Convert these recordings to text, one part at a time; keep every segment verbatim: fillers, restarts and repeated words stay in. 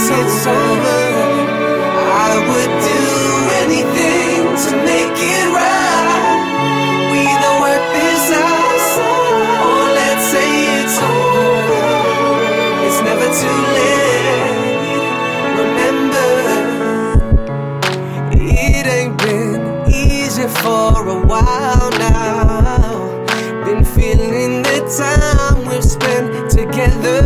it's over, I would do anything to make it right. We either work this out, or let's say it's over. It's never too late, remember. It ain't been easy for a while now. Been feeling the time we've spent together.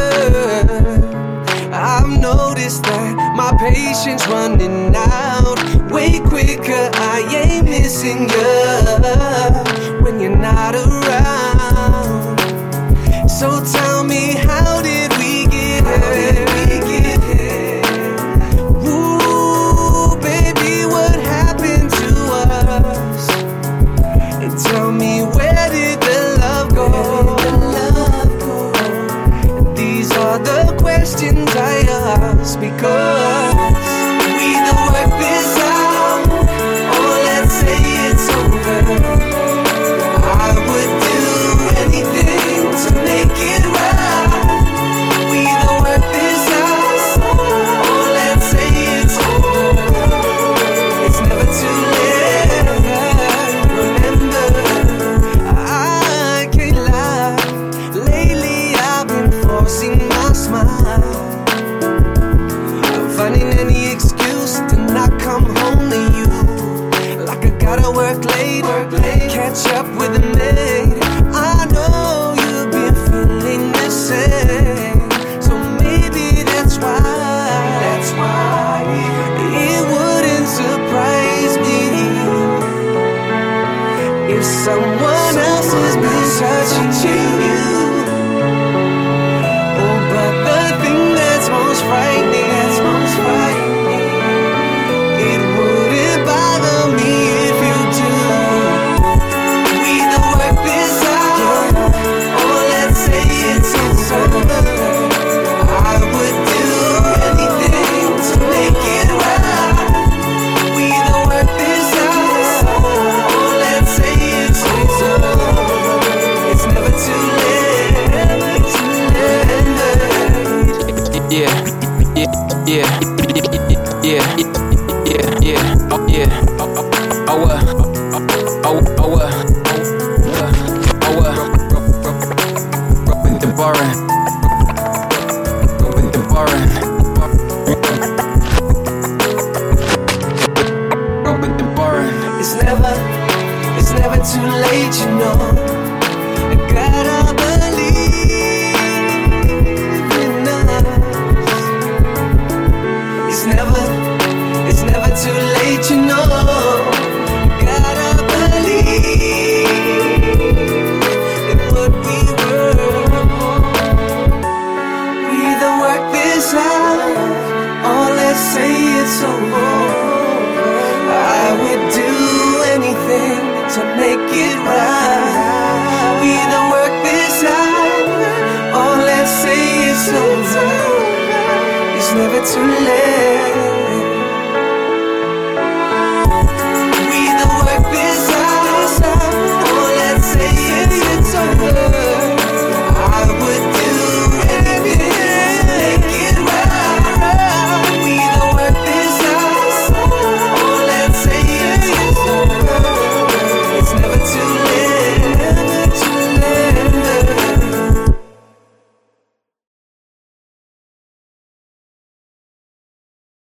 I've noticed that my patience running out way quicker. I ain't missing you when you're not around. So tell me, how did we get here? How did we get here? Ooh, baby, what happened to us? And tell me, where did the love go? Where did the love go? These are the questions I ask, because we either work this out, or let's say it's over. I would do anything to make it right. We either work this out, or let's say it's over. It's never too late, remember. I can't lie, lately I've been forcing my smile, finding any excuse to not come home to you. Like I gotta work late, work late, catch up with the maid. I know you've been feeling the same, so maybe that's why, that's why it wouldn't surprise me if someone else has been touching you. Oh, but the thing that's most frightening, that's most frightening, it wouldn't bother me if you do. We either work this out, or let's say it's over. I would do anything to make it right. We either work this out, or let's say it's over. It's never too late, never too late. Yeah, yeah, yeah, yeah, yeah, yeah, oh yeah, oh uh, oh oh uh, oh uh, Robin the Baron, Robin the Baron, Robin the Baron. It's never, it's never too late, you know. I gotta believe in us. It's never, it's never too late, you know. Gotta believe in what we were. We either work this out, or let's say it's over. I would do anything to make it right. We either work this out, or let's say it's over. It's never too late.